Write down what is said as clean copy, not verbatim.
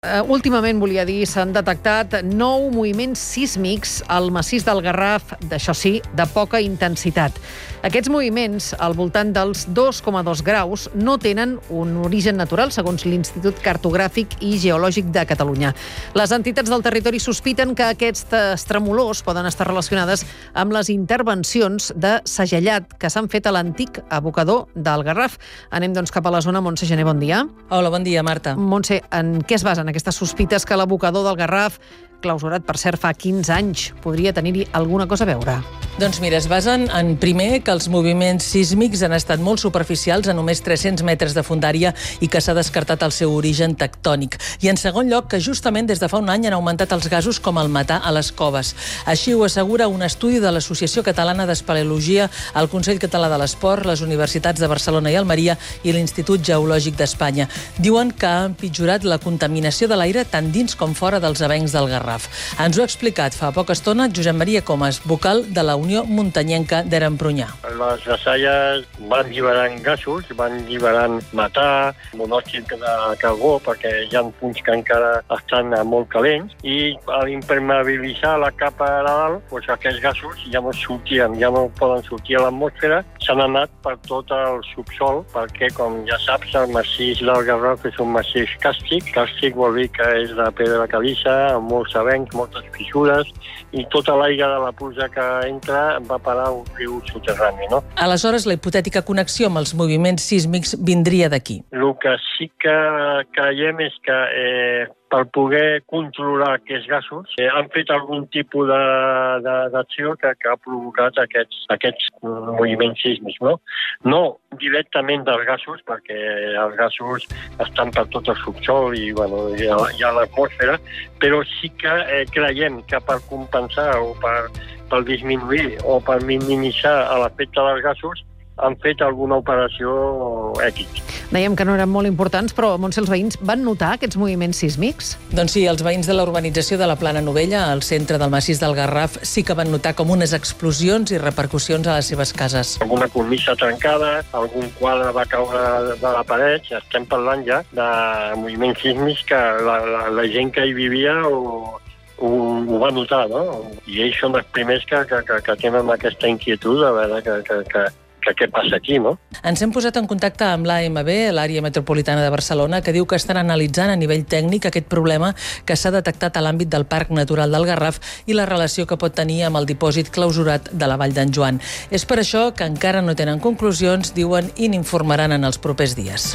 Últimament, volia dir, s'han detectat 9 moviments sísmics al massís del Garraf, d'això sí, de poca intensitat. Aquests moviments, al voltant dels 2,2 graus, no tenen un origen natural, segons l'Institut Cartogràfic i Geològic de Catalunya. Les entitats del territori sospiten que aquestes tremolors poden estar relacionades amb les intervencions de segellat que s'han fet a l'antic abocador del Garraf. Anem, doncs, cap a la zona. Montse Gené, bon dia. Hola, bon dia, Marta. Montse, en què es basen aquestes sospites que l'abocador del Garraf, clausurat, per cert, fa 15 anys, podria tenir-hi alguna cosa a veure? Doncs mira, es basen en, primer, que els moviments sísmics han estat molt superficials, a només 300 metres de fondària, i que s'ha descartat el seu origen tectònic. I en segon lloc, que justament des de fa un any han augmentat els gasos com el metà a les coves. Així ho assegura un estudi de l'Associació Catalana d'Espeleologia, el Consell Català de l'Esport, les universitats de Barcelona i Almeria i l'Institut Geològic d'Espanya. Diuen que ha empitjorat la contaminació de l'aire tant dins com fora dels avencs del Garraf. Ens ho ha explicat fa poca estona Josep Maria Comas, vocal de la Unió Muntanyenca d'Erempronyà. Les glaçalles van lliberant gasos, van lliberant metà, monòxid de carbó, perquè hi ha punts que encara estan molt calents, i a l'impermeabilitzar la capa de dalt, doncs aquests gasos ja no sortien, ja no poden sortir a l'atmosfera, s'han anat per tot el subsol, perquè, com ja saps, el massís del Garraf és un massís càrstic. Càrstic vol dir que és de pedra caliça, amb molts avencs, moltes fissures, i tota l'aigua de la pluja que entra va parar a un riu soterrani, no? Aleshores, la hipotètica connexió amb els moviments sísmics vindria d'aquí. El que sí que creiem és que per poder controlar aquests gasos han fet algun tipus d'acció que ha provocat aquests moviments sísmics, no? No directament dels gasos, perquè els gasos estan per tot el subsol i hi ha l'atmosfera, però sí que creiem que per compensar o per disminuir o per minimitzar l'efecte dels gasos han fet alguna operació ètica. Dèiem que no eren molt importants, però, Montse, els veïns van notar aquests moviments sísmics? Doncs sí, els veïns de la urbanització de la Plana Novella, al centre del massís del Garraf, sí que van notar com unes explosions i repercussions a les seves cases. Alguna cornisa trencada, algun quadre va caure de la paret. Estem parlant ja de moviments sísmics que la gent que hi vivia ho va notar, no? I ells són els primers que tenen aquesta inquietud a veure que què passa aquí, no? Ens hem posat en contacte amb l'AMB, l'Àrea Metropolitana de Barcelona, que diu que estan analitzant a nivell tècnic aquest problema que s'ha detectat a l'àmbit del Parc Natural del Garraf i la relació que pot tenir amb el dipòsit clausurat de la Vall d'en Joan. És per això que encara no tenen conclusions, diuen, i n'informaran en els propers dies.